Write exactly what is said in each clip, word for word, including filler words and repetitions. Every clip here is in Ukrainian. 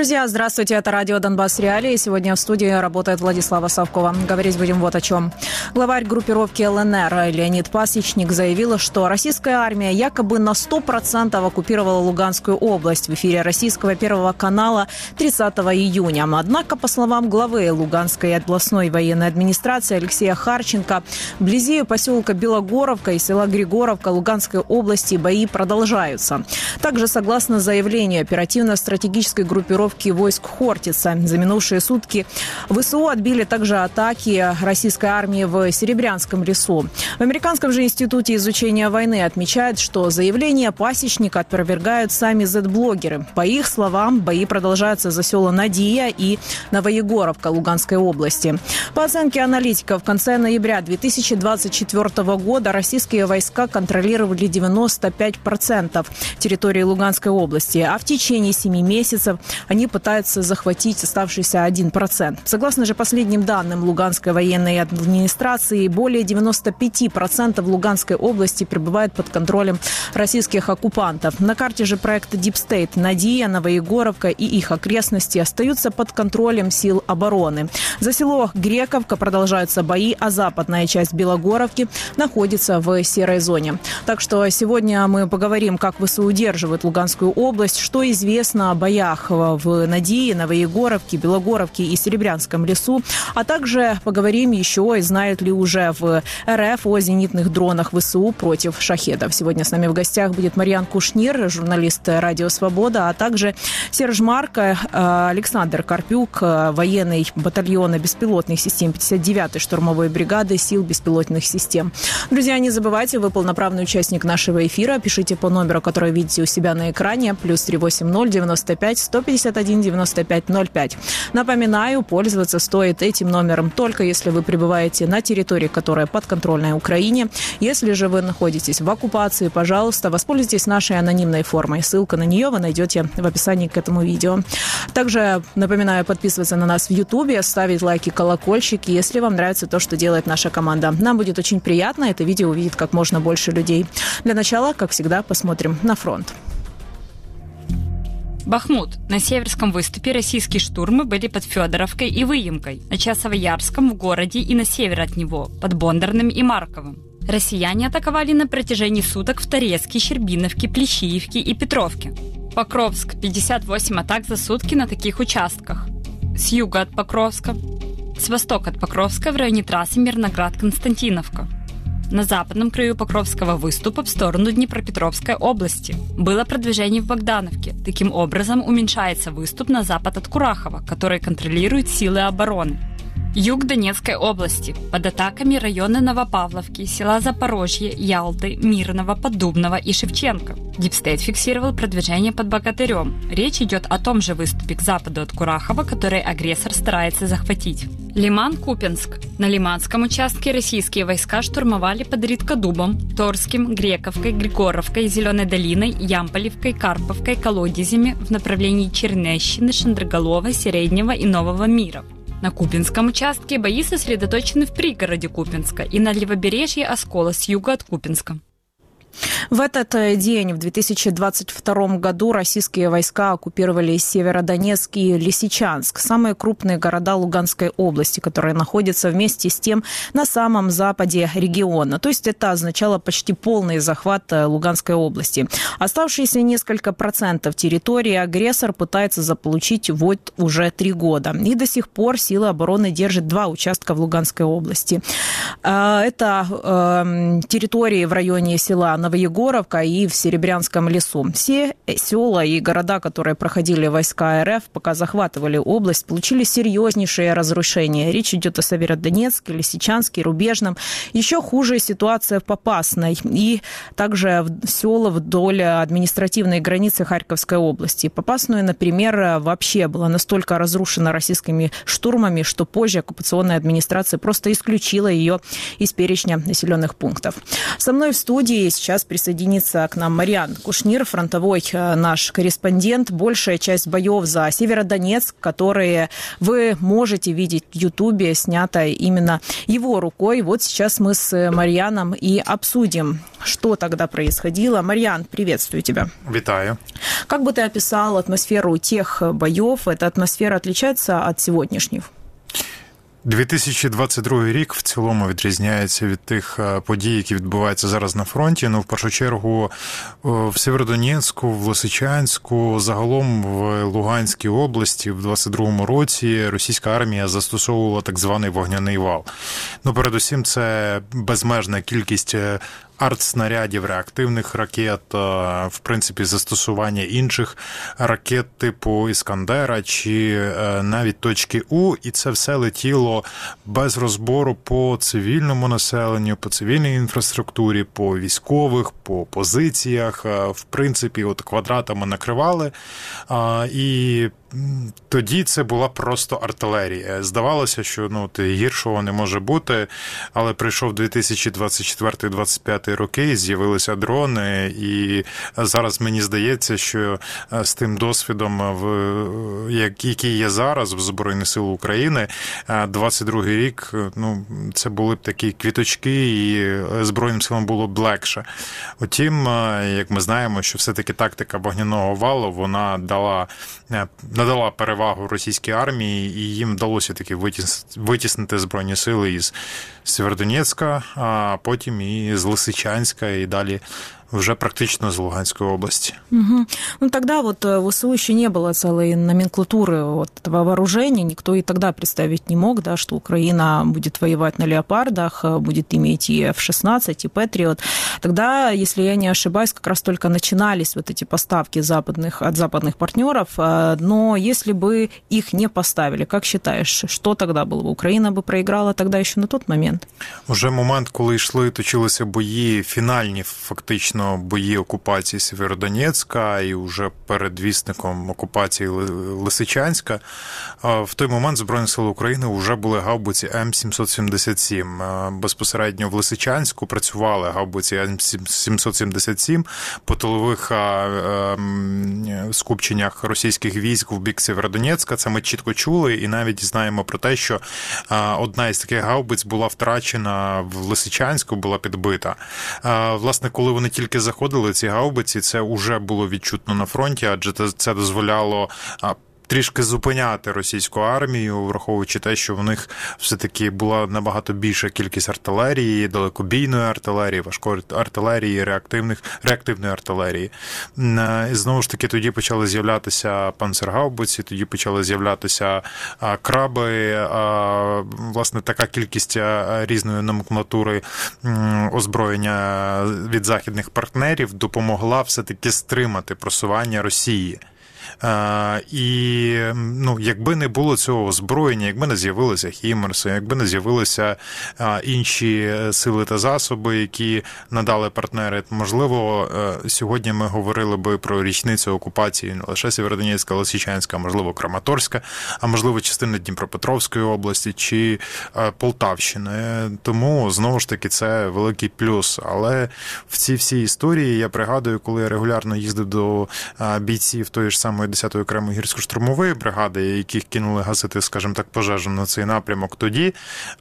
Друзья, здравствуйте, это радио «Донбасс Реалии». Сегодня в студии работает Владислава Савкова. Говорить будем вот о чем. Главарь группировки ЛНР Леонид Пасечник заявил, что российская армия якобы на сто процентов оккупировала Луганскую область в эфире российского Первого канала тридцатого июня. Однако, по словам главы Луганской областной военной администрации Алексея Харченко, вблизи поселка Белогоровка и села Григоровка Луганской области бои продолжаются. Также, согласно заявлению оперативно-стратегической группировки войск Хортица, за минувшие сутки ВСУ отбили также атаки российской армии в Серебрянском лесу. В Американском же институте изучения войны отмечают, что заявления Пасечника опровергают сами зет-блогеры. По их словам, бои продолжаются за села Надия и Новоегоровка Луганской области. По оценке аналитиков, в конце ноября две тысячи двадцать четвёртого года российские войска контролировали девяносто пять процентов территории Луганской области, а в течение семи месяцев они пытаются захватить оставшийся один процент. Согласно же последним данным Луганской военной администрации, более девяносто пять процентов Луганской области пребывают под контролем российских оккупантов. На карте же проекта Deep State Надия, Новоегоровка и их окрестности остаются под контролем сил обороны. За село Грековка продолжаются бои, а западная часть Белогоровки находится в серой зоне. Так что сегодня мы поговорим, как ВСУ удерживают Луганскую область, что известно о боях в Надии, Новоегоровке, Белогоровке и Серебрянском лесу, а также поговорим еще, и знают ли уже в РФ о зенитных дронах ВСУ против шахедов. Сегодня с нами в гостях будет Марьян Кушнир, журналист «Радио Свобода», а также Серж Марко, Александр Карпюк, военный батальона беспилотных систем пятьдесят девятой штурмовой бригады сил беспилотных систем. Друзья, не забывайте, вы полноправный участник нашего эфира. Пишите по номеру, который видите у себя на экране, плюс три восемь ноль девяносто пять сто пятьдесят один девяносто пять ноль пять. Напоминаю, пользоваться стоит этим номером только если вы пребываете на территории, которая подконтрольна Украине. Если же вы находитесь в оккупации, пожалуйста, воспользуйтесь нашей анонимной формой. Ссылка на нее вы найдете в описании к этому видео. Также напоминаю подписываться на нас в Ютубе, ставить лайки, колокольчики, если вам нравится то, что делает наша команда. Нам будет очень приятно, это видео увидит как можно больше людей. Для начала, как всегда, посмотрим на фронт. Бахмут. На северском выступе российские штурмы были под Федоровкой и Выемкой, на Часовоярском в городе и на север от него, под Бондарным и Марковым. Россияне атаковали на протяжении суток в Торецке, Щербиновке, Плещеевке и Петровке. Покровск. пятьдесят восемь атак за сутки на таких участках. С юга от Покровска. С востока от Покровска в районе трассы Мирноград-Константиновка. На западном краю Покровского выступа в сторону Днепропетровской области. Было продвижение в Богдановке. Таким образом уменьшается выступ на запад от Курахова, который контролирует силы обороны. Юг Донецкой области. Под атаками районы Новопавловки, села Запорожье, Ялты, Мирного, Поддубного и Шевченко. Дипстейт фиксировал продвижение под Богатырем. Речь идет о том же выступе к западу от Курахова, который агрессор старается захватить. Лиман-Купенск. На Лиманском участке российские войска штурмовали под Риткодубом, Торским, Грековкой, Григоровкой, Зеленой долиной, Ямполевкой, Карповкой, Колодезями в направлении Чернещины, Шандроголова, Среднего и Нового Мира. На Купинском участке бои сосредоточены в пригороде Купинска и на левобережье Оскола с юга от Купинска. В этот день, в две тысячи двадцать втором году, российские войска оккупировали Северодонецк и Лисичанск, самые крупные города Луганской области, которые находятся вместе с тем на самом западе региона. То есть это означало почти полный захват Луганской области. Оставшиеся несколько процентов территории агрессор пытается заполучить вот уже три года. И до сих пор силы обороны держат два участка в Луганской области. Это территории в районе села Новоегоровка и в Серебрянском лесу. Все села и города, которые проходили войска РФ, пока захватывали область, получили серьезнейшие разрушения. Речь идет о Северодонецке, Лисичанске, Рубежном. Еще хуже ситуация в Попасной и также села вдоль административной границы Харьковской области. Попасную, например, вообще была настолько разрушена российскими штурмами, что позже оккупационная администрация просто исключила ее из перечня населенных пунктов. Со мной в студии сейчас сейчас присоединится к нам Мариан Кушнир, фронтовой наш корреспондент. Большая часть боев за Северодонецк, которые вы можете видеть в Ютубе, снято именно его рукой. Вот сейчас мы с Марианом и обсудим, что тогда происходило. Мариан, приветствую тебя. Витаю. Как бы ты описал атмосферу тех боев? Эта атмосфера отличается от сегодняшних? дві тисячі двадцять другий рік в цілому відрізняється від тих подій, які відбуваються зараз на фронті. Ну, в першу чергу, в Сєвєродонецьку, в Лисичанську, загалом в Луганській області в двадцять другому році російська армія застосовувала так званий вогняний вал. Ну, передусім, це безмежна кількість артснарядів, реактивних ракет, в принципі, застосування інших ракет типу «Іскандера» чи навіть «Точки У», і це все летіло без розбору по цивільному населенню, по цивільній інфраструктурі, по військових, по позиціях, в принципі, от квадратами накривали, і тоді це була просто артилерія. Здавалося, що ну, гіршого не може бути, але прийшов дві тисячі двадцять четвертий - двадцять п'ятий роки, з'явилися дрони, і зараз мені здається, що з тим досвідом, який є зараз в Збройних сил України, двадцять другий рік, ну, це були б такі квіточки, і Збройним силам було б легше. Утім, як ми знаємо, що все-таки тактика вогняного валу, вона дала надала перевагу російській армії, і їм вдалося таки витіснити Збройні сили із Сєвєродонецька, а потім і з Лисичанська, і далі уже практично из Луганской области. Угу. Ну, тогда вот в ВСУ еще не было целой номенклатуры вот этого вооружения. Никто и тогда представить не мог, да, что Украина будет воевать на «Леопардах», будет иметь и эф шестнадцать, и «Патриот». Тогда, если я не ошибаюсь, как раз только начинались вот эти поставки западных, от западных партнеров. Но если бы их не поставили, как считаешь, что тогда было бы? Украина бы проиграла тогда еще на тот момент? Уже момент, коли йшли, точилися бої, фінальні фактично бої окупації Сєвєродонецька і вже передвісником окупації Лисичанська, в той момент Збройних сил України вже були гаубиці М сімсот сімдесят сім. Безпосередньо в Лисичанську працювали гаубиці М сімсот сімдесят сім по тилових скупченнях російських військ в бік Сєвєродонецька. Це ми чітко чули і навіть знаємо про те, що одна із таких гаубиць була втрачена в Лисичанську, була підбита. Власне, коли вони тільки заходили, ці гаубиці, це вже було відчутно на фронті, адже це дозволяло трішки зупиняти російську армію, враховуючи те, що в них все-таки була набагато більша кількість артилерії, далекобійної артилерії, важкої артилерії, реактивних, реактивної артилерії. І знову ж таки тоді почали з'являтися панцергаубиці, тоді почали з'являтися краби, власне, така кількість різної номенклатури озброєння від західних партнерів допомогла все-таки стримати просування Росії. Uh, і, ну, якби не було цього озброєння, якби не з'явилися «Хімерси», якби не з'явилися uh, інші сили та засоби, які надали партнери, можливо, uh, сьогодні ми говорили би про річницю окупації не лише Сєвєродонецька, Лисичанська, а можливо Краматорська, а можливо частини Дніпропетровської області чи uh, Полтавщини. Тому, знову ж таки, це великий плюс. Але в цій всій історії, я пригадую, коли я регулярно їздив до uh, бійців тої ж самої десятої окремої гірсько-штурмової бригади, яких кинули гасити, скажімо так, пожежу на цей напрямок тоді,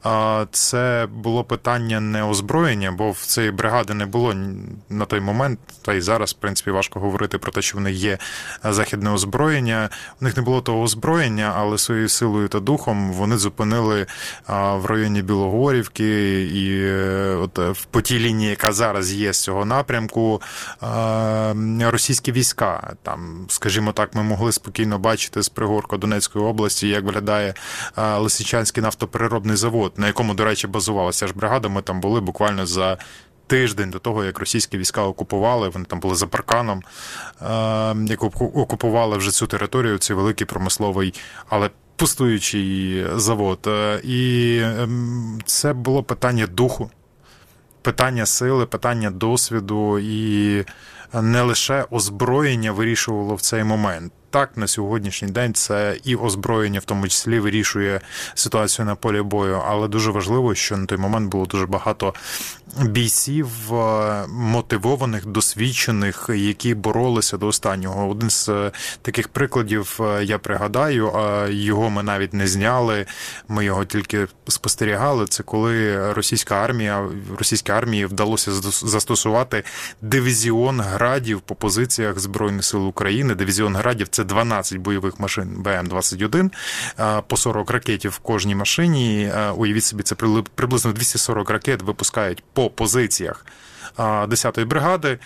це було питання не озброєння, бо в цієї бригади не було на той момент, та й зараз, в принципі, важко говорити про те, що в них є західне озброєння. У них не було того озброєння, але своєю силою та духом вони зупинили в районі Білогорівки і от по тій лінії, яка зараз є з цього напрямку, російські війська. Там, скажімо так, ми могли спокійно бачити з пригорку Донецької області, як виглядає Лисичанський нафтопереробний завод, на якому, до речі, базувалася ж бригада. Ми там були буквально за тиждень до того, як російські війська окупували, вони там були за парканом, як окупували вже цю територію, цей великий промисловий, але пустуючий завод. І це було питання духу, питання сили, питання досвіду, і не лише озброєння вирішувало в цей момент. так, на сьогоднішній день це і озброєння, в тому числі, вирішує ситуацію на полі бою, але дуже важливо, що на той момент було дуже багато бійців, мотивованих, досвідчених, які боролися до останнього. Один з таких прикладів я пригадаю, його ми навіть не зняли, ми його тільки спостерігали, це коли російська армія, російській армії вдалося застосувати дивізіон градів по позиціях Збройних сил України. Дивізіон градів – це дванадцять бойових машин Б М двадцять один, по сорок ракетів в кожній машині. Уявіть собі, це приблизно двісті сорок ракет випускають по позиціях десятої бригади,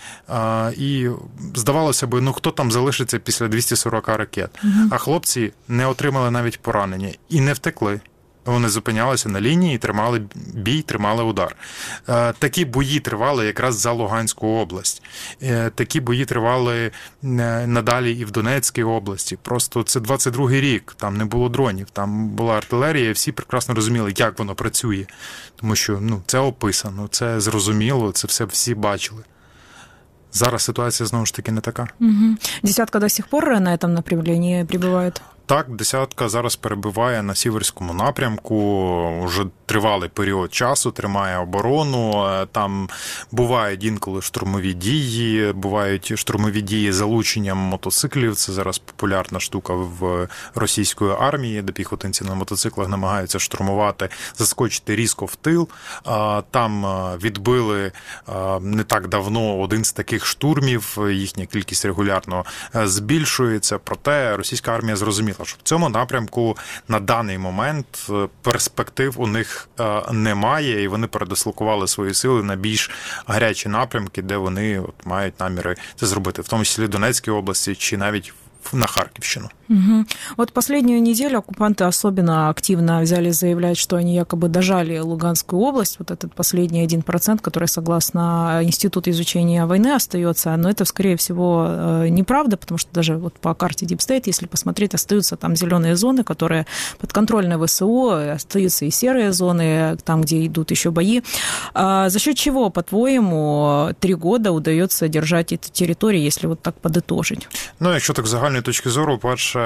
і здавалося б, ну хто там залишиться після двісті сорок ракет? Угу. А хлопці не отримали навіть поранення і не втекли. Вони зупинялися на лінії, тримали бій, тримали удар. Такі бої тривали якраз за Луганську область. Такі бої тривали надалі і в Донецькій області. Просто це двадцять другий рік, там не було дронів, там була артилерія, і всі прекрасно розуміли, як воно працює. Тому що ну, це описано, це зрозуміло, це все всі бачили. Зараз ситуація, знову ж таки, не така. Угу. Десятка до сих пор на цьому направленні прибуває? Так, десятка зараз перебуває на Сіверському напрямку, вже тривалий період часу, тримає оборону, там бувають інколи штурмові дії, бувають штурмові дії з залученням мотоциклів, це зараз популярна штука в російської армії, де піхотинці на мотоциклах намагаються штурмувати, заскочити різко в тил, там відбили не так давно один з таких штурмів, їхня кількість регулярно збільшується, проте російська армія зрозуміла, що в цьому напрямку на даний момент перспектив у них немає, і вони передислокували свої сили на більш гарячі напрямки, де вони от мають наміри це зробити, в тому числі в Донецькій області чи навіть на Харьковщину. Угу. Вот последнюю неделю оккупанты особенно активно взяли заявлять, что они якобы дожали Луганскую область, вот этот последний один процент, который, согласно Институту изучения войны, остается, но это, скорее всего, неправда, потому что даже вот по карте Deep State, если посмотреть, остаются там зеленые зоны, которые подконтрольны ВСУ, остаются и серые зоны, там, где идут еще бои. А за счет чего, по-твоему, три года удается держать эти территории, если вот так подытожить? Ну, якщо так з загальної точки зору, перше,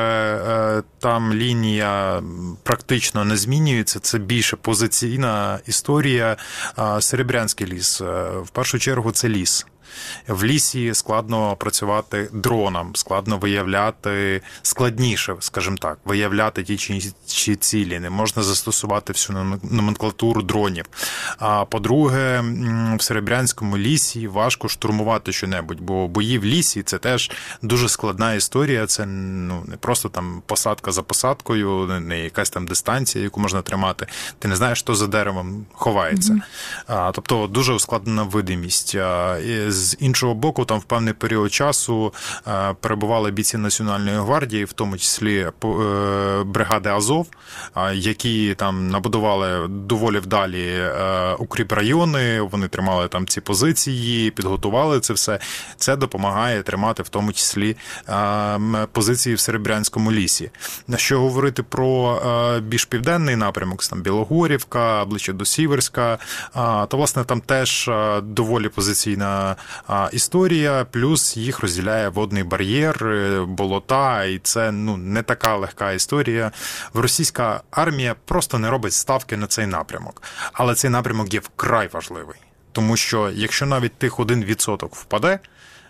там лінія практично не змінюється, це більше позиційна історія. Серебрянський ліс, в першу чергу, це ліс. В лісі складно працювати дроном, складно виявляти, складніше, скажімо так, виявляти ті чи інші цілі. Не можна застосувати всю номенклатуру дронів. А по-друге, в Серебрянському лісі важко штурмувати що-небудь, бо бої в лісі – це теж дуже складна історія. Це ну, не просто там посадка за посадкою, не якась там дистанція, яку можна тримати. Ти не знаєш, що за деревом ховається. Mm-hmm. А, тобто дуже ускладнена видимість. А, з іншого боку, там в певний період часу е, перебували бійці Національної гвардії, в тому числі е, бригади Азов, е, які там набудували доволі вдалі е, укріпрайони, вони тримали там ці позиції, підготували це все. Це допомагає тримати в тому числі е, позиції в Серебрянському лісі. Що говорити про е, більш південний напрямок, там Білогорівка, ближче до Сіверська, е, то, власне, там теж е, доволі позиційна історія, плюс їх розділяє водний бар'єр, болота, і це ну, не така легка історія. Російська армія просто не робить ставки на цей напрямок. Але цей напрямок є вкрай важливий. Тому що якщо навіть тих один відсоток впаде,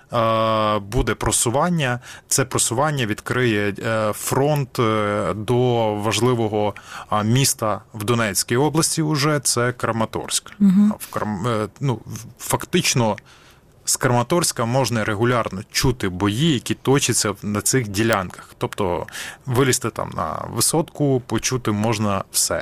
буде просування, це просування відкриє фронт до важливого міста в Донецькій області уже, це Краматорськ. Угу. В Крам... ну, фактично з Краматорська можна регулярно чути бої, які точаться на цих ділянках. Тобто вилізти там на висотку, почути можна все.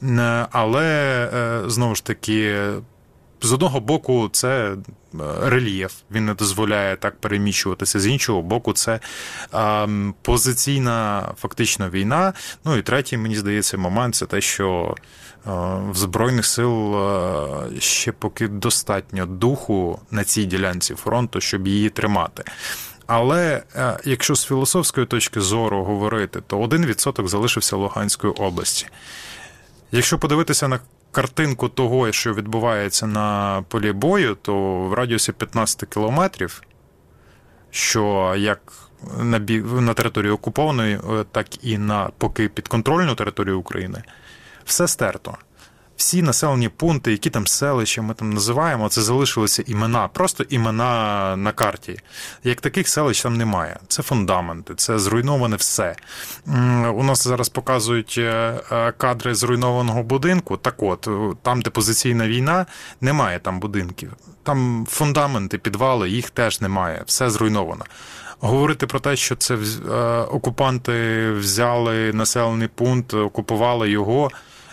Але, знову ж таки, з одного боку, це рельєф, він не дозволяє так переміщуватися, з іншого боку, це е, позиційна фактично війна. Ну і третій, мені здається, момент – це те, що е, в Збройних сил е, ще поки достатньо духу на цій ділянці фронту, щоб її тримати. Але е, якщо з філософської точки зору говорити, то один відсоток залишився Луганської області. Якщо подивитися на картинку того, що відбувається на полі бою, то в радіусі п'ятнадцять кілометрів, що, як на, бі... на території окупованої, так і на поки підконтрольну територію України, все стерто. Всі населені пункти, які там селища ми там називаємо, це залишилися імена, просто імена на карті. Як таких селищ там немає. Це фундаменти, це зруйноване все. У нас зараз показують кадри зруйнованого будинку. Так от, там, де позиційна війна, немає там будинків. Там фундаменти, підвали, їх теж немає. Все зруйновано. Говорити про те, що це окупанти взяли населений пункт, окупували його,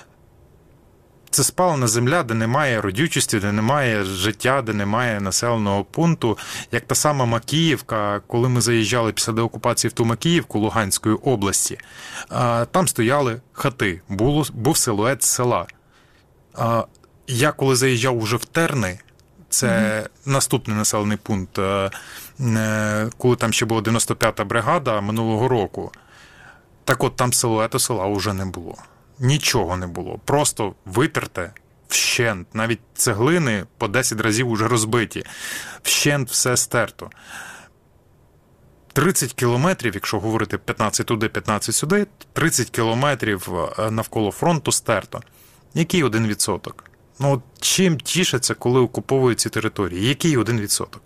це спалена земля, де немає родючості, де немає життя, де немає населеного пункту. Як та сама Макіївка, коли ми заїжджали після деокупації в ту Макіївку Луганської області, там стояли хати, був силует села. Я коли заїжджав уже в Терни, це mm-hmm. наступний населений пункт, коли там ще була дев'яносто п'ята бригада минулого року, так от там силуету села вже не було. Нічого не було. Просто витерте вщент. Навіть цеглини по десять разів уже розбиті. Вщент все стерто. тридцять кілометрів, якщо говорити п'ятнадцять туди, п'ятнадцять сюди, тридцять кілометрів навколо фронту стерто. Який один відсоток? Ну, от чим тішаться, коли окуповують ці території? Який один відсоток?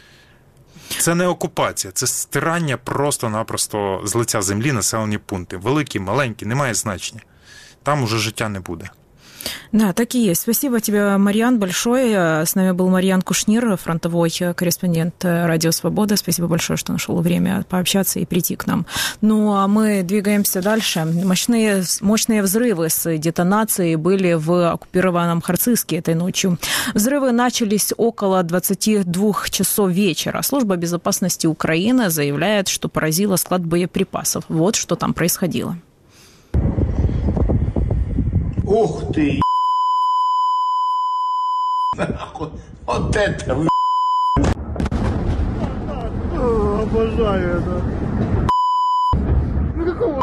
Це не окупація, це стирання просто-напросто з лиця землі населені пункти. Великі, маленькі, немає значення. Там уже життя не буде. Да, так и есть. Спасибо тебе, Марьян, большое. С нами был Марьян Кушнир, фронтовой корреспондент Радио Свобода. Спасибо большое, что нашел время пообщаться и прийти к нам. Ну, а мы двигаемся дальше. Мощные, мощные взрывы с детонацией были в оккупированном Харциске этой ночью. Взрывы начались около двадцати двух часов вечера. Служба безопасности Украины заявляет, что поразила склад боеприпасов. Вот что там происходило. Ух ты, нахуй, вот это вы. Обожаю это. Ну какого?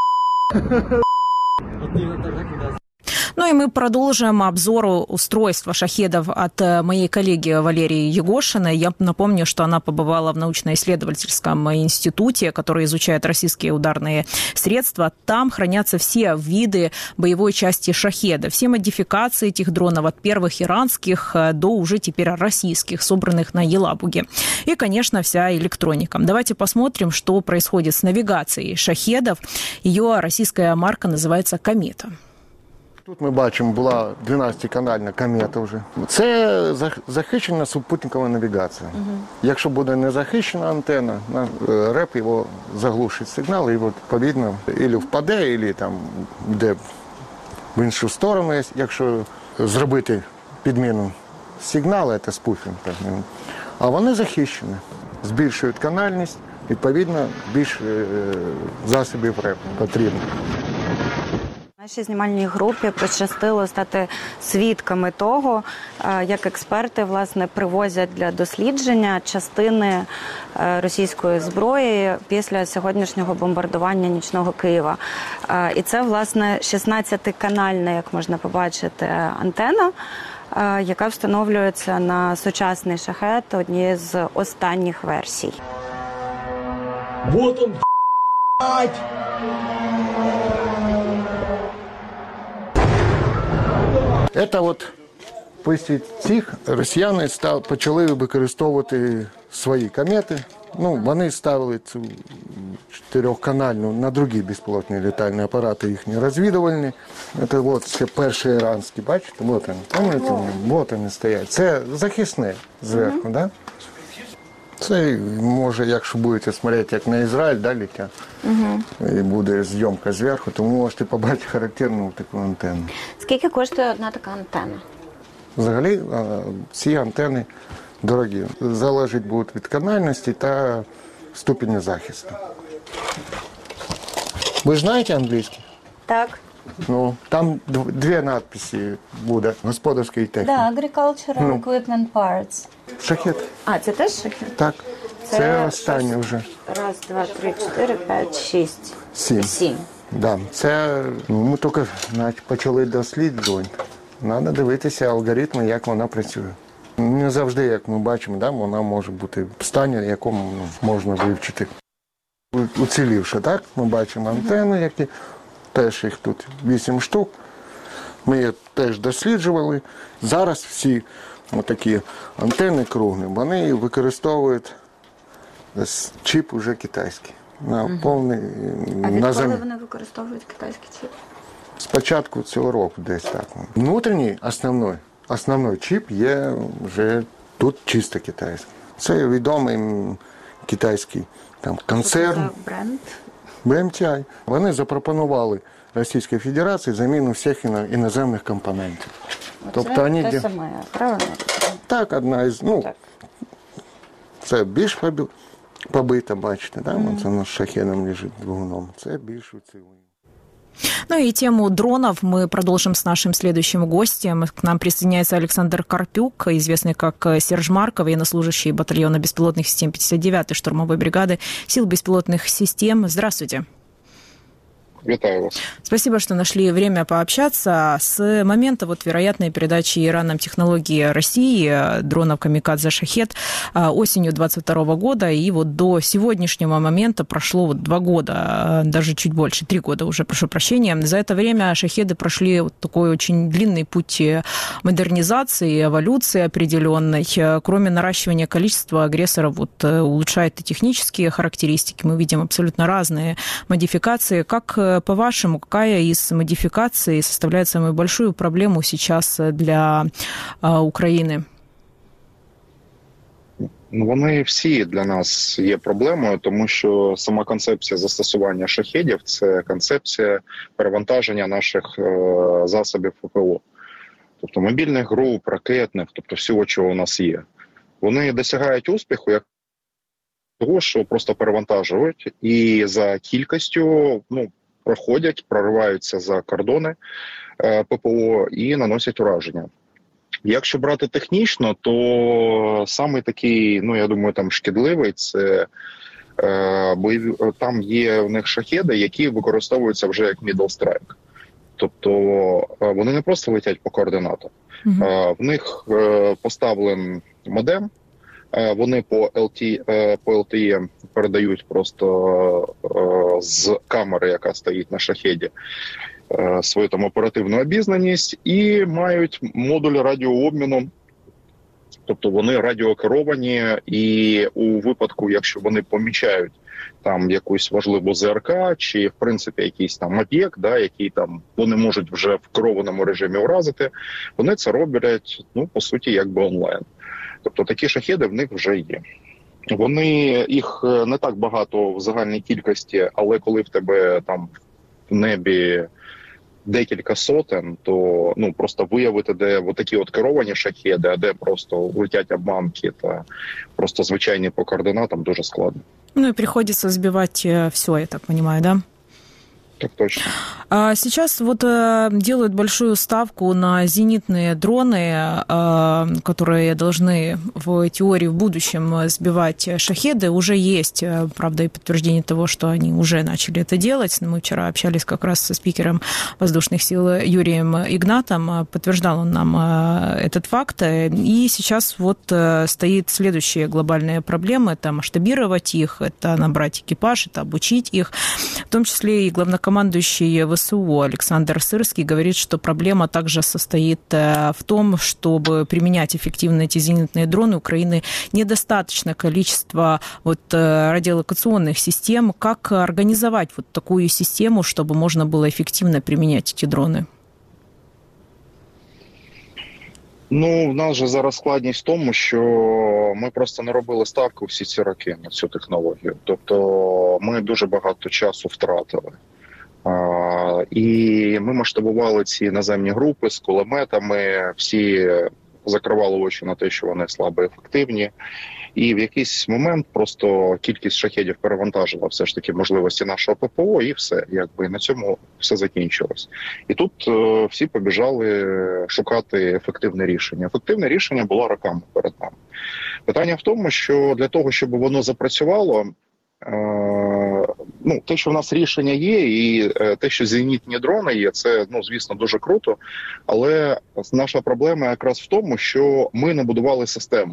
Ну и мы продолжим обзор устройства шахедов от моей коллеги Валерии Егошиной. Я напомню, что она побывала в научно-исследовательском институте, который изучает российские ударные средства. Там хранятся все виды боевой части шахеда, все модификации этих дронов от первых иранских до уже теперь российских, собранных на Елабуге. И, конечно, вся электроника. Давайте посмотрим, что происходит с навигацией шахедов. Ее российская марка называется «Комета». Тут ми бачимо, була дванадцятиканальна комета вже. Це захищена супутникова навігація. Угу. Якщо буде не захищена антенна, реп його заглушить сигнал, і відповідно або впаде, або там йде в іншу сторону, якщо зробити підміну сигналу, це спуфінг. А вони захищені, збільшують канальність, відповідно більше засобів реп потрібно. Нашій знімальній групі пощастило стати свідками того, як експерти, власне, привозять для дослідження частини російської зброї після сьогоднішнього бомбардування нічного Києва. І це, власне, шістнадцятиканальна, як можна побачити, антена, яка встановлюється на сучасний шахед, однієї з останніх версій. Вот он, блядь! Це от після цих росіяни став, почали використовувати свої комети. Ну, вони ставили цю чотирьохканальну на другі безпілотні літальні апарати, їхні розвідувальні. Це от ще перші іранські, бачите? От вони, пам'ятаєте? От вони стоять. Це захисне зверху, mm-hmm. да? Це може, якщо будете дивитися, як на Ізраїль, да, летять, угу. і буде зйомка зверху, то ви можете побачити характерну таку антенну. Скільки коштує одна така антенна? Взагалі, ці антени дорогі. Залежить будуть від канальності та ступені захисту. Ви знаєте англійський? Так. Ну, там дві надписи буде господарської техніки. Так, да, Agricultural ну. Equipment Parts. Шахет. А, це теж шахет? Так. Це, це останнє вже. Раз, два, три, чотири, п'ять, шість. Сім. Сім. Да. Це ми тільки почали досліджувати. Треба дивитися алгоритми, як вона працює. Не завжди, як ми бачимо, да, вона може бути в стані, якому можна вивчити. Уцілівши, так? Ми бачимо антени, які теж їх тут вісім штук. Ми їх теж досліджували. Зараз всі такі антени круглі, вони використовують чіп уже китайський. На угу. повний, а на відколи зем... вони використовують китайський чіп? З початку цього року десь так. Внутрішній основний, основний чіп є вже тут чисто китайський. Це відомий китайський там, концерн. Це бренд? бі ем ті ай. Вони запропонували Російській Федерації заміну всіх іноземних компонентів. Оце тобто, те вони... саме, правильно? Так, одна із, ну, так. Це більш побита, бачите, да? Mm-hmm. Це наш шахедом лежить двигуном. Це більш уцілий. Ну и тему дронов мы продолжим с нашим следующим гостем. К нам присоединяется Александр Карпюк, известный как Серж Марков, военнослужащий батальона беспилотных систем пятьдесят девятой штурмовой бригады сил беспилотных систем. Здравствуйте. Витаю вас. Спасибо, что нашли время пообщаться. С момента вот вероятной передачи Ираном технологии России дронов «Камикадзе Шахед» осенью двадцать второго года, и вот до сегодняшнего момента прошло вот два года, даже чуть больше, три года уже, прошу прощения. За это время «Шахеды» прошли вот такой очень длинный путь модернизации, эволюции определенной. Кроме наращивания количества, агрессоров вот улучшает и технические характеристики. Мы видим абсолютно разные модификации. Как по-вашему, какая из модификаций составляет самую большую проблему сейчас для України? Вони всі для нас є проблемою, тому що сама концепція застосування шахедів – це концепція перевантаження наших засобів ППО. Тобто мобільних груп, ракетних, тобто всього, чого у нас є. Вони досягають успіху як того, що просто перевантажують і за кількістю, ну, проходять, прориваються за кордони ППО і наносять ураження. Якщо брати технічно, то саме такий, ну я думаю, там шкідливий, це е, бойові, там є в них шахеди, які використовуються вже як middle strike. Тобто е, вони не просто летять по координатам. Mm-hmm. Е, в них е, поставлений модем, е, вони по ел ті, е, по ел ті е передають просто е, з камери, яка стоїть на шахеді, свою там оперативну обізнаність і мають модуль радіообміну, тобто вони радіокеровані, і у випадку, якщо вони помічають там якусь важливу ЗРК чи в принципі якийсь там об'єкт, да, який там вони можуть вже в керованому режимі уразити, вони це роблять, ну по суті, якби онлайн. Тобто такі шахеди в них вже є. Вони, їх не так багато в загальній кількості, але коли в тебе там в небі декілька сотень, то ну просто виявити, де такі от керовані шахеди, а де просто летять обманки та просто звичайні по координатам, дуже складно. Ну и приходится сбивать все, я так понимаю, да? Так точно. Сейчас вот делают большую ставку на зенитные дроны, которые должны в теории в будущем сбивать шахеды. Уже есть, правда, и подтверждение того, что они уже начали это делать. Мы вчера общались как раз со спикером воздушных сил Юрием Игнатом. Подтверждал он нам этот факт. И сейчас вот стоит следующая глобальная проблема. Это масштабировать их, это набрать экипаж, это обучить их. В том числе и главнокомандующий ВСУ Александр Сырский говорит, что проблема также состоит в том, чтобы применять эффективно эти зенитные дроны. У Украины недостаточно количества вот радиолокационных систем. Как организовать вот такую систему, чтобы можно было эффективно применять эти дроны? Ну, в нас же зараз складність в тому, що ми просто не робили ставку всі ці роки на цю технологію. Тобто ми дуже багато часу втратили. А, і ми масштабували ці наземні групи з кулеметами, всі закривали очі на те, що вони слабо ефективні. І в якийсь момент просто кількість шахедів перевантажила все ж таки можливості нашого ППО, і все, якби на цьому все закінчилось. І тут е, всі побіжали шукати ефективне рішення. Ефективне рішення було роками перед нами. Питання в тому, що для того, щоб воно запрацювало, е, ну, те, що в нас рішення є, і е, те, що зенітні дрони є, це, ну, звісно, дуже круто, але наша проблема якраз в тому, що ми не будували систему.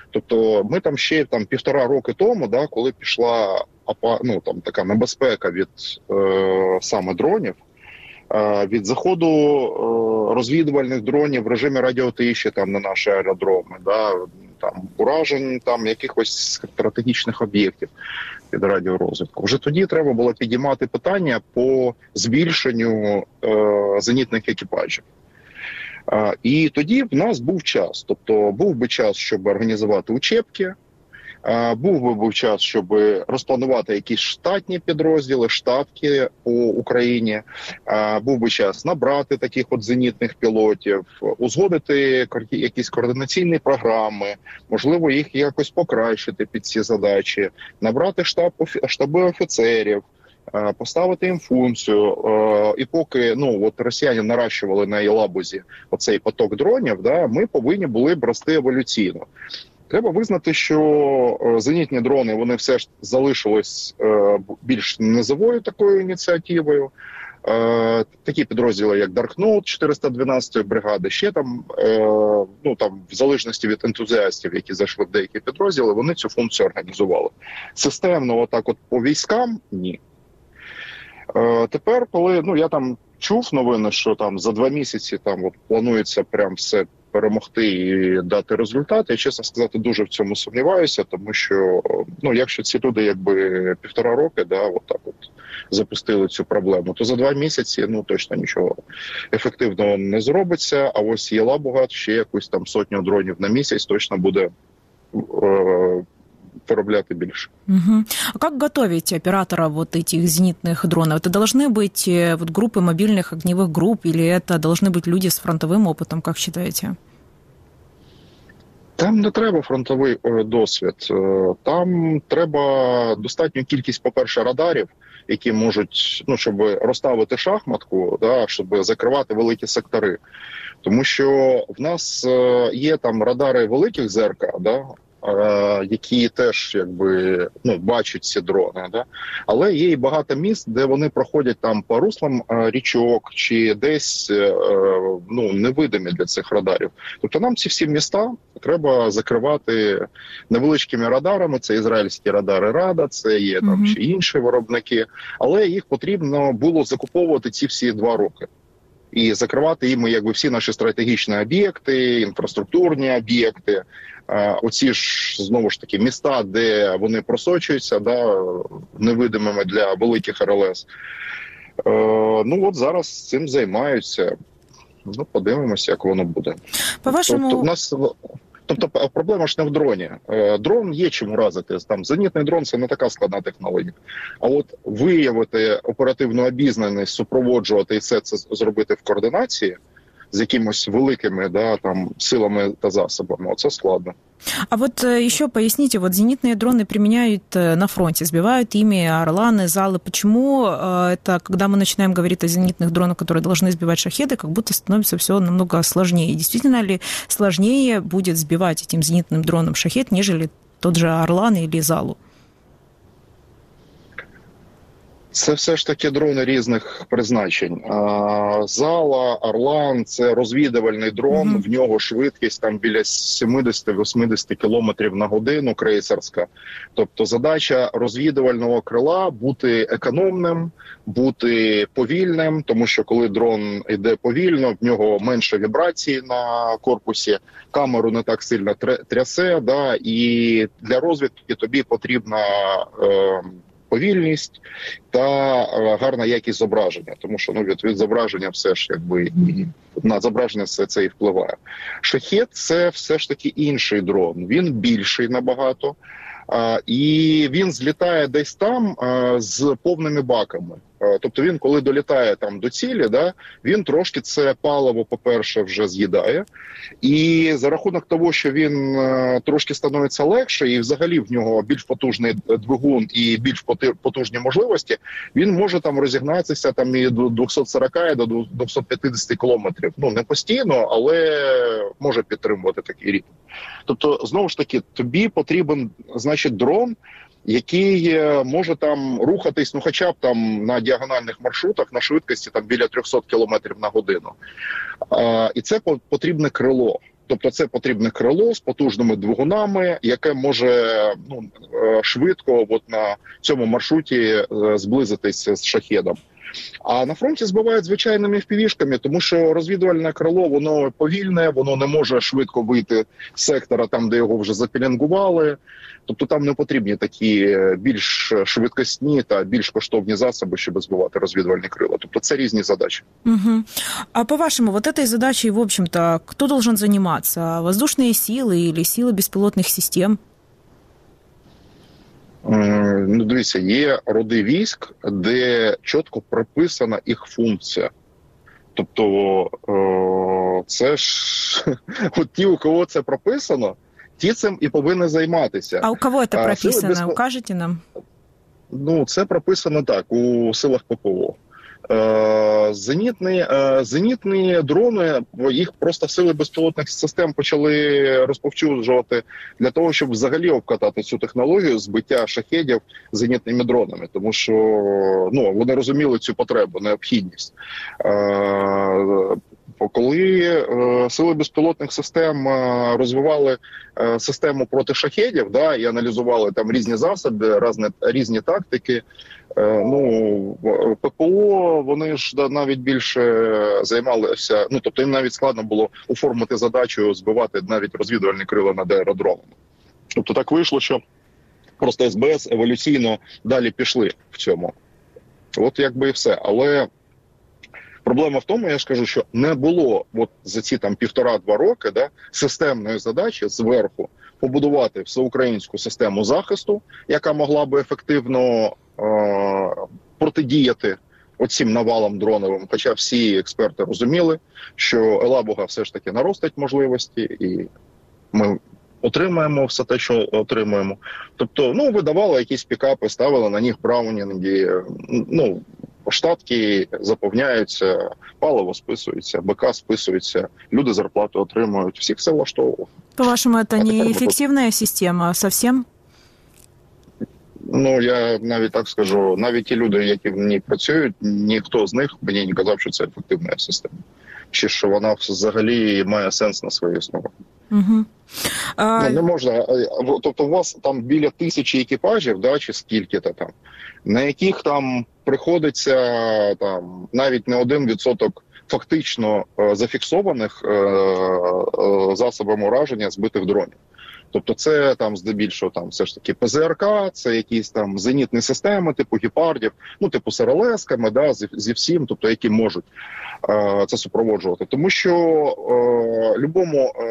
Тобто ми там ще там півтора роки тому, да, коли пішла ну, там, така небезпека від е, саме дронів, е, від заходу е, розвідувальних дронів в режимі радіотиші там, на наші аеродроми, да, там, уражень там, якихось стратегічних об'єктів під радіорозвідку. Вже тоді треба було підіймати питання по збільшенню е, зенітних екіпажів. Е, і тоді в нас був час. Тобто був би час, щоб організувати учебки, е, був би був час, щоб розпланувати якісь штатні підрозділи, штатки по Україні, е, був би час набрати таких от зенітних пілотів, узгодити якісь координаційні програми, можливо, їх якось покращити під ці задачі, набрати штаб, штаби офіцерів, поставити їм функцію. І поки ну, от росіяни наращували на Елабузі оцей поток дронів, да, ми повинні були б рости еволюційно. Треба визнати, що зенітні дрони, вони все ж залишились більш низовою такою ініціативою. Такі підрозділи, як Даркноут чотириста дванадцятої бригади, ще там, ну там, в залежності від ентузіастів, які зайшли в деякі підрозділи, вони цю функцію організували. Системно, отак от по військам – ні. Тепер, коли, ну, я там чув новини, що там за два місяці там от планується прям все перемогти і дати результати, я, чесно сказати, дуже в цьому сумніваюся, тому що, ну, якщо ці люди якби півтора роки, да, от так от запустили цю проблему, то за два місяці, ну, точно нічого ефективного не зробиться, а ось Елабуга ще якусь там сотню дронів на місяць точно буде е- виробляти більше. Угу. А как готовить оператора вот этих зенитных дронов? Это должны быть вот группы мобильных огневых групп или это должны быть люди с фронтовым опытом, как считаете? Там не треба фронтовий досвід. Там треба достатню кількість, по-перше, радарів, які можуть, ну, щоб розставити шахматку, да, щоб закривати великі сектори. Тому що в нас є там радари великих ЗРК, да, які теж якби ну бачать ці дрони, да? Але є і багато міст, де вони проходять там по руслам річок чи десь ну невидимі для цих радарів. Тобто нам ці всі міста треба закривати невеличкими радарами. Це ізраїльські радари Рада, це є там mm-hmm. чи інші виробники, але їх потрібно було закуповувати ці всі два роки. І закривати їм якби всі наші стратегічні об'єкти, інфраструктурні об'єкти, оці ж, знову ж таки, міста, де вони просочуються, да, невидимими для великих ар ел ес. Ну от зараз цим займаються. Ну, подивимося, як воно буде. По-вашому... Тобто, у нас... Тобто проблема ж не в дроні. Дрон є чим уразити. Там зенітний дрон – це не така складна технологія. А от виявити оперативну обізнаність, супроводжувати і все це зробити в координації з якимось великими, да, там, силами та засобами, це складно. А вот еще поясните, вот зенитные дроны применяют на фронте, сбивают ими Орланы, Залы. Почему это, когда мы начинаем говорить о зенитных дронах, которые должны сбивать шахеды, как будто становится все намного сложнее? И действительно ли сложнее будет сбивать этим зенитным дроном шахед, нежели тот же Орлан или Залу? Це все ж таки дрони різних призначень. Зала, Орлан – це розвідувальний дрон, mm-hmm. в нього швидкість там біля сімдесят-вісімдесят кілометрів на годину крейсерська. Тобто задача розвідувального крила – бути економним, бути повільним, тому що коли дрон йде повільно, в нього менше вібрацій на корпусі, камеру не так сильно трясе, да, і для розвідки тобі потрібна е, повільність та гарна якість зображення, тому що ну, від, від зображення все ж якби на зображення все це і впливає. Шахед – це все ж таки інший дрон, він більший набагато, а, і він злітає десь там а, з повними баками. Тобто він, коли долітає там до цілі, да, він трошки це паливо, по-перше, вже з'їдає. І за рахунок того, що він е, трошки становиться легше, і взагалі в нього більш потужний двигун і більш потужні можливості, він може там розігнатися там і до двохсот сорока, і до двохсот п'ятдесят кілометрів. Ну, не постійно, але може підтримувати такий ритм. Тобто, знову ж таки, тобі потрібен, значить, дрон, який може там рухатись, ну хоча б там на діагональних маршрутах на швидкості там біля триста кілометрів на годину. А, і це потрібне крило. Тобто це потрібне крило з потужними двигунами, яке може ну, швидко от на цьому маршруті зблизитися з шахедом. А на фронті збивають звичайними еф пі ві-шками, тому що розвідувальне крило, воно повільне, воно не може швидко вийти з сектора, там, де його вже запілінгували. Тобто там не потрібні такі більш швидкісні та більш коштовні засоби, щоб збивати розвідувальні крила. Тобто це різні задачі. Угу. А по-вашему, вот этой задачей, в общем-то, кто должен заниматься? Воздушные силы или силы беспилотных систем? Ну, дивіться, є роди військ, де чітко прописана їх функція. Тобто, це ж от ті, у кого це прописано, ті цим і повинні займатися. А у кого це прописано? Без... Укажете нам? Ну, це прописано так, у силах пе пе о. Зенітні, зенітні дрони, їх просто сили безпілотних систем почали розповсюджувати для того, щоб взагалі обкатати цю технологію збиття шахедів зенітними дронами, тому що ну, вони розуміли цю потребу, необхідність. Коли сили безпілотних систем розвивали систему проти шахедів, да, і аналізували там різні засоби, різні, різні тактики, ну, пе пе о, вони ж да, навіть більше займалися, ну, тобто їм навіть складно було оформити задачу збивати навіть розвідувальні крила над аеродромами. Тобто так вийшло, що просто ес бе ес еволюційно далі пішли в цьому. От якби і все. Але проблема в тому, я ж кажу, що не було от за ці там півтора-два роки да, системної задачі зверху побудувати всеукраїнську систему захисту, яка могла би ефективно е- протидіяти оцім навалам дроновим. Хоча всі експерти розуміли, що Елабуга все ж таки наростить можливості, і ми отримаємо все те, що отримуємо. Тобто, ну, видавали якісь пікапи, ставили на них браунінги, ну, штатки заповняються, паливо списується, БК списується, люди зарплату отримують, всіх все влаштовувало. По-вашему, это не эффективная система совсем? Ну, я навіть так скажу, навіть ті люди, які в ній працюють, ніхто з них мені не казав, що це ефективна система. Чи що вона взагалі має сенс на своє існування. Угу. А... Ну, не можна, тобто у вас там біля тисячі екіпажів, да, чи скільки-то там, на яких там приходиться там навіть не один відсоток фактично зафіксованих е- е- засобами ураження збитих дронів. Тобто це там здебільшого там все ж таки пе зе ер ка, це якісь там зенітні системи, типу гепардів, ну типу з ер ел есками, да, зі, зі всім, тобто які можуть е- це супроводжувати. Тому що е- любому е-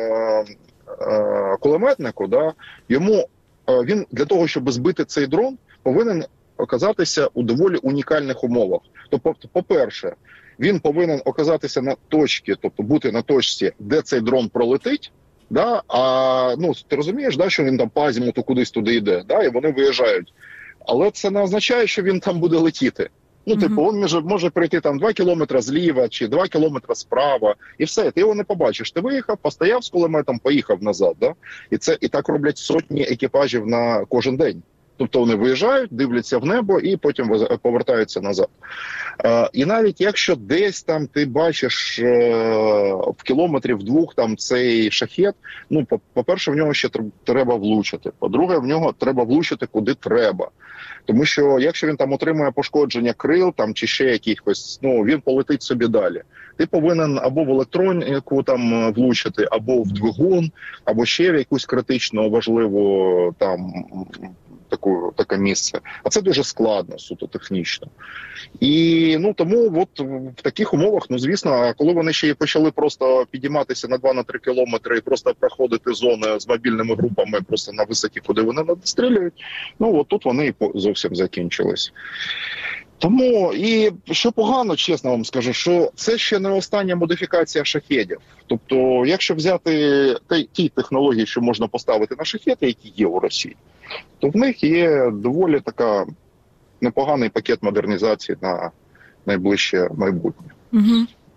е- кулеметнику, да, йому е- він для того, щоб збити цей дрон, повинен оказатися у доволі унікальних умовах. Тобто, по-перше, він повинен оказатися на точці, тобто бути на точці, де цей дрон пролетить. Да? А ну ти розумієш, да, що він там по азімуту кудись туди йде, да? І вони виїжджають. Але це не означає, що він там буде летіти. Ну, mm-hmm. типу, він може, може прийти там два кілометри зліва чи два кілометри справа, і все, ти його не побачиш. Ти виїхав, постояв з кулеметом, поїхав назад. Да? І це і так роблять сотні екіпажів на кожен день. Тобто вони виїжджають, дивляться в небо і потім повертаються назад. Е, і навіть якщо десь там ти бачиш е, в кілометрів двох там цей шахет, ну, по-перше, в нього ще треба влучити. По-друге, в нього треба влучити куди треба. Тому що якщо він там отримує пошкодження крил там, чи ще якихось, ну, він полетить собі далі. Ти повинен або в електроніку там влучити, або в двигун, або ще в якусь критично важливу там таку, таке місце. А це дуже складно, суто технічно. І ну тому от в таких умовах, ну звісно, коли вони ще й почали просто підійматися на два-три кілометри і просто проходити зони з мобільними групами просто на висоті, куди вони надстрілюють, ну от тут вони і зовсім закінчились. Тому, і що погано, чесно вам скажу, що це ще не остання модифікація шахедів. Тобто, якщо взяти ті технології, що можна поставити на шахеди, які є у Росії, то в них є доволі така непоганий пакет модернізації на найближче майбутнє. Угу.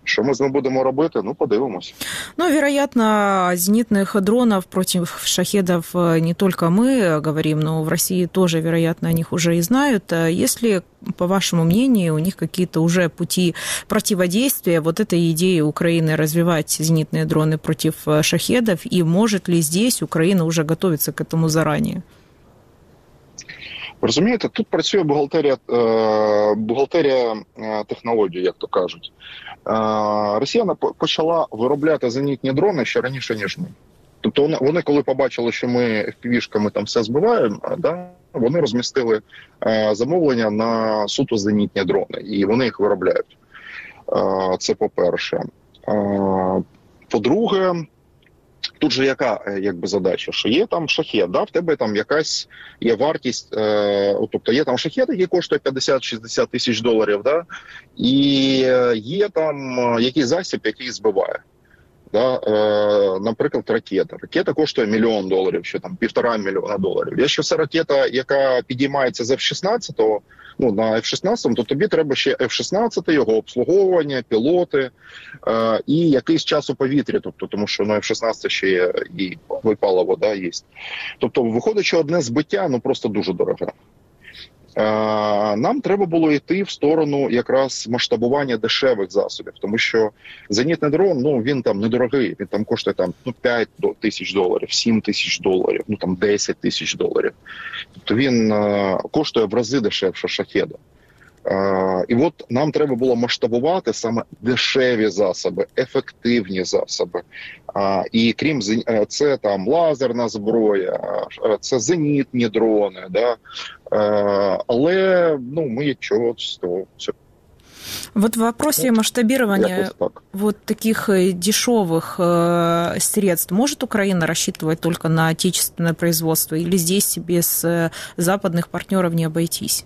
Що ми з ним будемо робити? Ну, подивимось. Ну, вероятно, зенитных дронов против шахедов не только мы говорим, но в России тоже, вероятно, о них уже и знают. Если, по вашему мнению, у них какие-то уже пути противодействия вот этой идеи Украины развивать зенитные дроны против шахедов, и может ли здесь Украина уже готовиться к этому заранее? Розумієте, тут працює бухгалтерія, бухгалтерія технологій, як то кажуть. Росіяна почала виробляти зенітні дрони ще раніше, ніж ми. Тобто вони, вони коли побачили, що ми еф пі ві-шками там все збиваємо, да, вони розмістили замовлення на суто зенітні дрони, і вони їх виробляють. Це по-перше. По-друге, тут же яка якби задача, що є там шахет, да, в тебе там якась є вартість, е, тобто є там шахет, який коштує п'ятдесят-шістдесят тисяч доларів, да, і є там якийсь засіб, який збиває. Да, е, наприклад, ракета. Ракета коштує мільйон доларів, що там півтора мільйона доларів. Якщо це ракета, яка підіймається з еф шістнадцять, ну, на еф шістнадцять, то тобі треба ще еф шістнадцять, його обслуговування, пілоти е, і якийсь час у повітрі, тобто, тому що на еф шістнадцять ще є і паливо, да, є. Тобто, виходить, що одне збиття, ну, просто дуже дороге. Нам треба було йти в сторону якраз масштабування дешевих засобів, тому що зенітний дрон, ну, він там недорогий, він там коштує там, ну, п'ять тисяч доларів, сім тисяч доларів, ну, там десять тисяч доларів. Тобто він а, коштує в рази дешевше шахеда. А, і от нам треба було масштабувати саме дешеві засоби, ефективні засоби. А, і крім це там лазерна зброя, це зенітні дрони, да? А, але ну, ми чогось того. Вот в вопросе масштабирования вот таких дешевых э, средств может Украина рассчитывать только на отечественное производство, или здесь без э, западных партнеров не обойтись?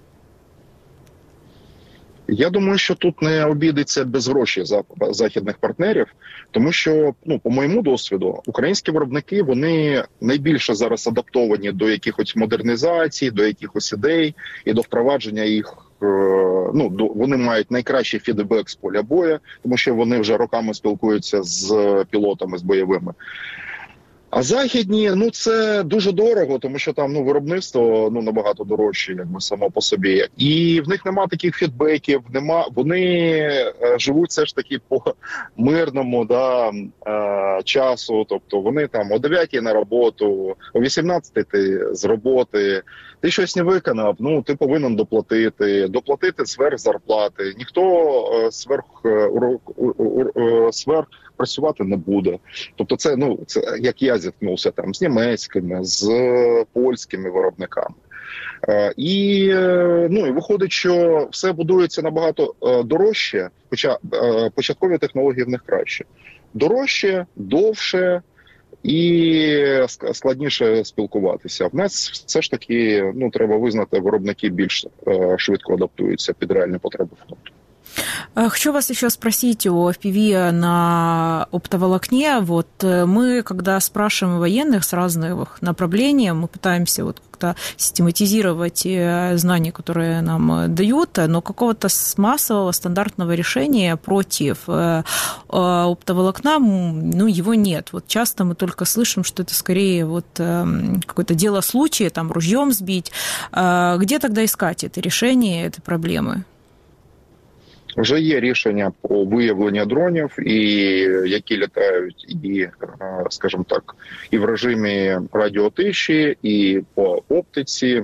Я думаю, що тут не обійдеться без грошей західних партнерів, тому що, ну, по моєму досвіду, українські виробники, вони найбільше зараз адаптовані до якихось модернізацій, до якихось ідей і до впровадження їх. Ну, вони мають найкращий фідбек з поля бою, тому що вони вже роками спілкуються з пілотами, з бойовими. А західні, ну, це дуже дорого, тому що там, ну, виробництво, ну, набагато дорожче, якби, само по собі. І в них нема таких фідбеків, нема, вони живуть все ж таки по мирному, да, часу, тобто вони там о дев'ятій на роботу, о вісімнадцятій ти з роботи, ти щось не виконав, ну, ти повинен доплатити, доплатити сверх зарплати, ніхто сверх, сверх працювати не буде. Тобто це, ну, це як я зіткнувся там з німецькими, з польськими виробниками. Е, і, ну, і виходить, що все будується набагато е, дорожче, хоча е, початкові технології в них краще. Дорожче, довше і складніше спілкуватися. В нас все ж таки, ну, треба визнати, виробники більш е, швидко адаптуються під реальні потреби фронту. Хочу вас еще спросить о эф пи ви на оптоволокне. Вот мы, когда спрашиваем военных с разных направлений, мы пытаемся вот как-то систематизировать знания, которые нам дают, но какого-то массового стандартного решения против оптоволокна, ну, его нет. Вот часто мы только слышим, что это скорее вот какое-то дело случая, там, ружьем сбить. Где тогда искать это решение этой проблемы? Вже є рішення по виявленню дронів, і які літають, і, скажімо так, і в режимі радіотиші, і по оптиці,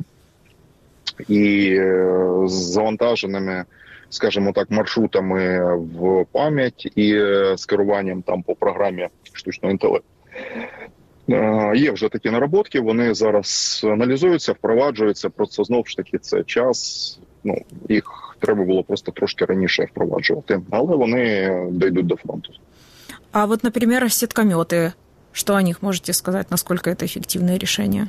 і з завантаженими, скажімо так, маршрутами в пам'ять і з керуванням там по програмі штучного інтелекту. Є вже такі наработки, вони зараз аналізуються, впроваджуються, просто знову ж таки це час, ну, їх треба було просто трошки раніше впроваджувати, але вони дійдуть до фронту. А вот, например, сеткометы, что о них можете сказать, насколько это эффективное решение?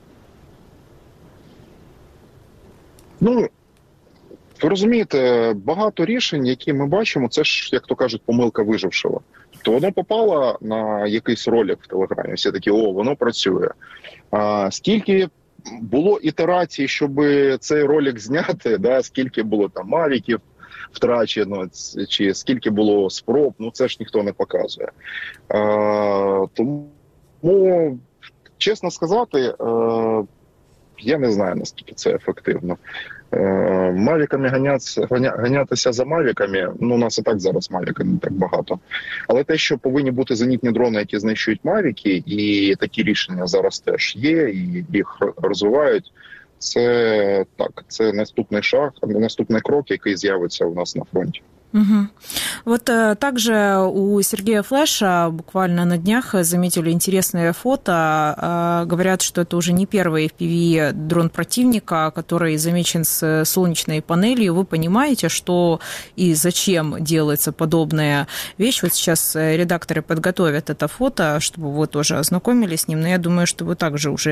Ну, ви розумієте, багато рішень, які ми бачимо, це ж, як то кажуть, помилка вижившого. Тобто воно попало на якийсь ролик в Телеграмі, всі такі, о, воно працює. А скільки було ітерацій, щоб цей ролик зняти, да, скільки було там мавіків, втрачено, чи скільки було спроб, ну це ж ніхто не показує. Е, тому, чесно сказати, е, я не знаю, наскільки це ефективно. Е, мавіками ганятися, ганятися за мавіками, ну у нас і так зараз мавіка не так багато. Але те, що повинні бути зенітні дрони, які знищують мавіки, і такі рішення зараз теж є, і їх розвивають, це так, це наступний шаг, наступний крок, який з'явиться у нас на фронті. Угу. Вот а, также у Сергея Флеша буквально на днях заметили интересное фото. А, говорят, что это уже не первый эф пи ви-дрон противника, который замечен с солнечной панелью. Вы понимаете, что и зачем делается подобная вещь? Вот сейчас редакторы подготовят это фото, чтобы вы тоже ознакомились с ним. Но я думаю, что вы также уже